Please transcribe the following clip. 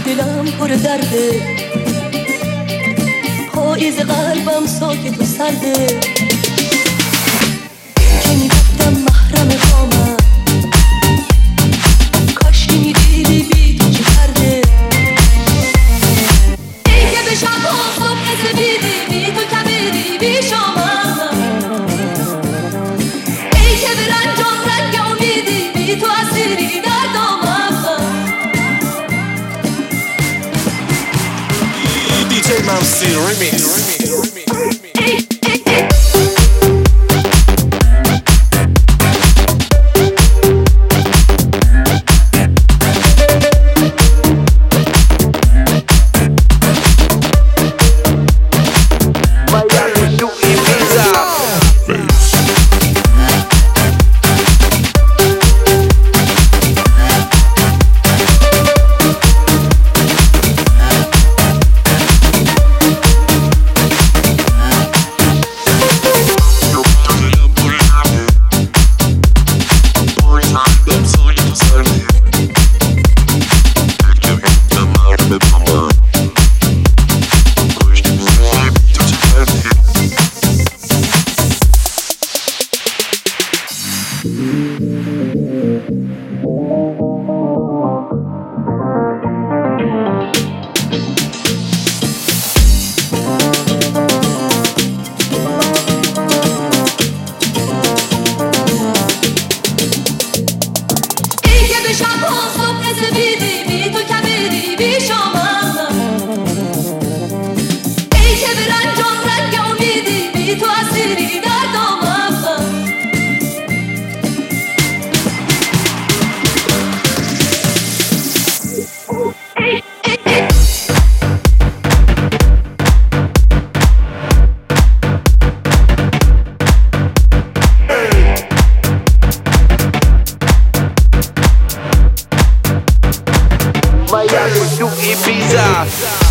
دلم پر درده، پاییز قلبم ساکت و سرده. که میگفتم محرم خامم، کاش که میدیدی بی تو چه کرده. ای که به شب و صبح سپیدی، بی تو کبیدی بی شامم. ای که به رنجم رنگ امیدی، بی تو اسیری در دامم. DJ Mamsi Remix. Miami to Ibiza.